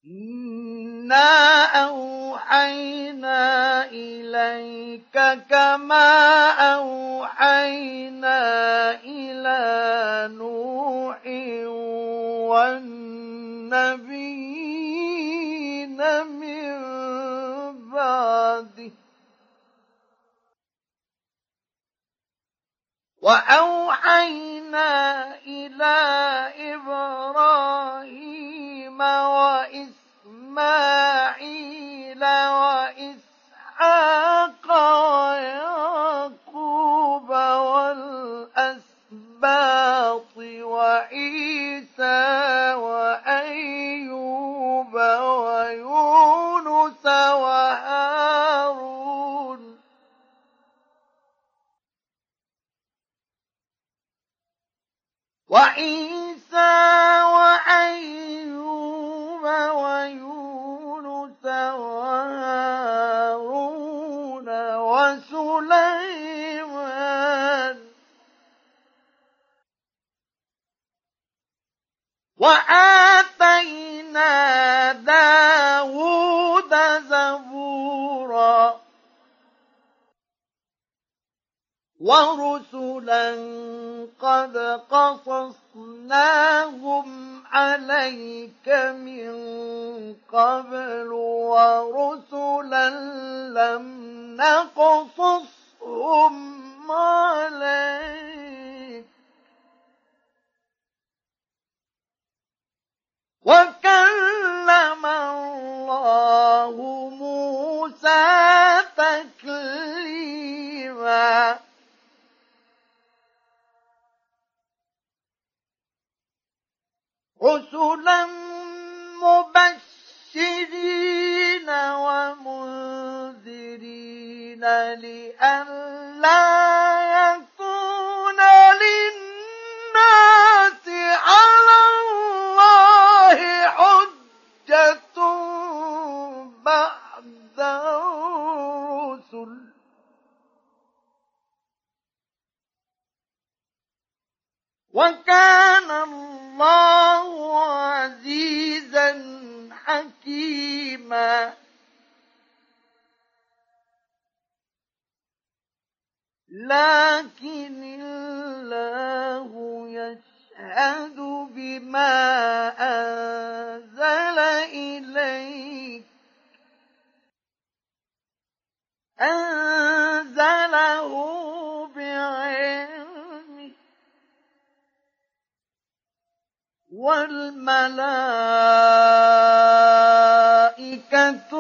إِنَّا أَوْحَيْنَا إِلَيْكَ كَمَا أَوْحَيْنَا إِلَىٰ نُوحٍ وَالنَّبِيِّينَ مِن بَعْدِهِ وَأَوْحَيْنَا إِلَىٰ إِبْرَاهِيمَ وَإِسْمَاعِيلَ وَإِسْحَاقَ وَيَعْقُوبَ وَالْأَسْبَاطِ وَعِيسَىٰ وَأَيُّوبَ وَيُونُسَ وَهَارُونَ وَعِيسَىٰ وَأَيُّوبَ وَيُونُسَ وَهَارُونَ وَسُلَيْمَانَ وَآتَيْنَا دَاوُودَ زَبُورًا وَرُسُلًا قَدْ قَصَصْنَاهُمْ عَلَيْكَ مِن قَبْلُ وَرُسُلًا لَّمْ نَقْصُصْهُمْ عَلَيْكَ وَكَلَّمَ اللَّهُ مُوسَىٰ تَكْلِيمًا رُسُلًا مُبَشِّرِينَ وَمُنذِرِينَ لِئَلَّا يَكُونَ لِلنَّاسِ عَلَى اللَّهِ حُجَّةٌ بَعْدَ الرُّسُلِ وَكَانَ اللَّهُ عَزِيزًا حَكِيمًا لكن الله يشهد بما أنزل إليك أنزله بعلمه والملائكة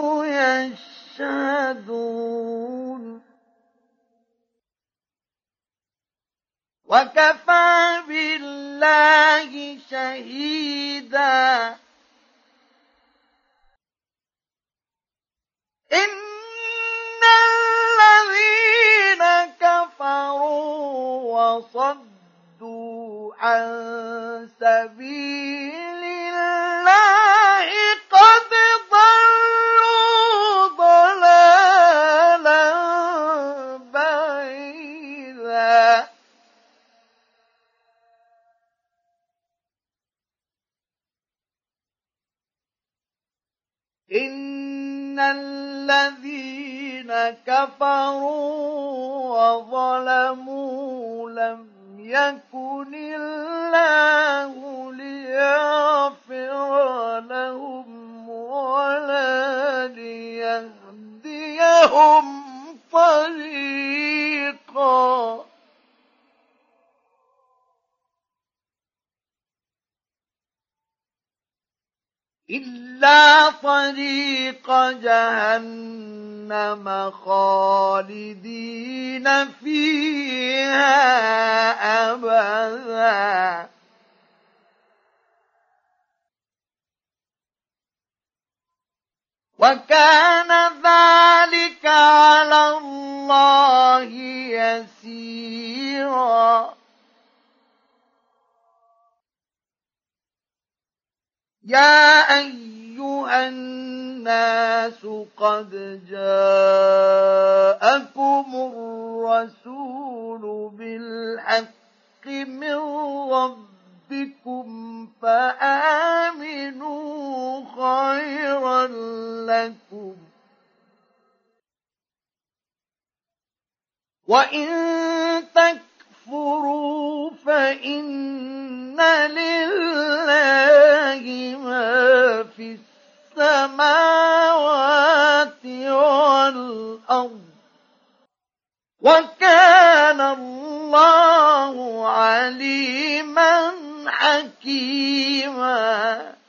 يشهدون وكفى بالله شهيدا إن الذين كفروا وصدوا عن سبيل الله قد ضلوا ضلالا بعيدا إن الذين كفروا وظلموا لم يكن الله ليغفر لهم ولا ليهديهم طريقا إلا طريق جهنم خالدين فيها أبدا وكان ذلك على الله يسيرا يا أيها الناس قد جاءكم الرسول بالحق من ربكم فآمنوا خيرا لكم وإن تكفروا فإن لله ما في السماوات والأرض وكان الله عليما حكيما